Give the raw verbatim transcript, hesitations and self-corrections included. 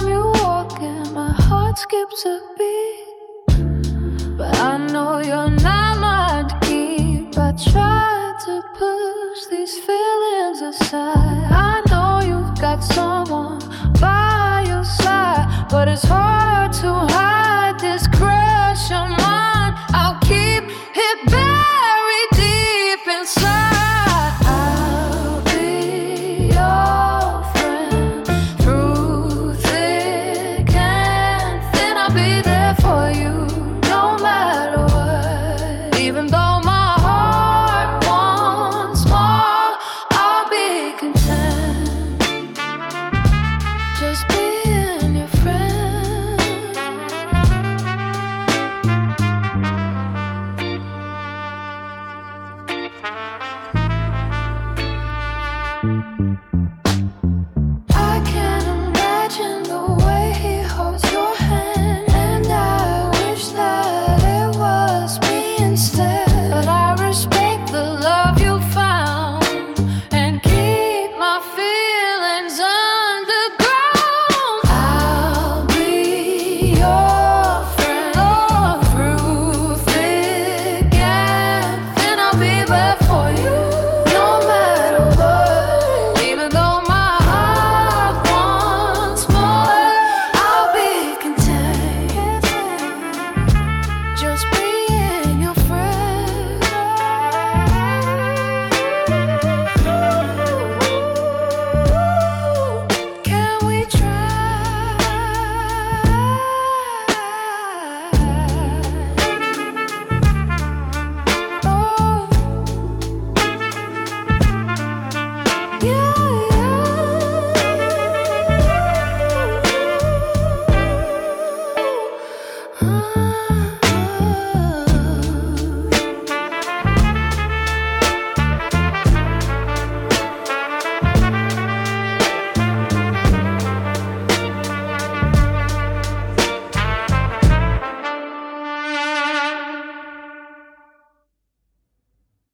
time you walk in, my heart skips a beat. But I know you're not mine to keep. I try to push these feelings aside. I know you've got someone by your side, but it's hard to hide this crush on mine. I'll keep it buried deep inside. I'll be your friend through thick and thin. I'll be there for you no matter what. Even though my heart wants more, I'll be content. Just be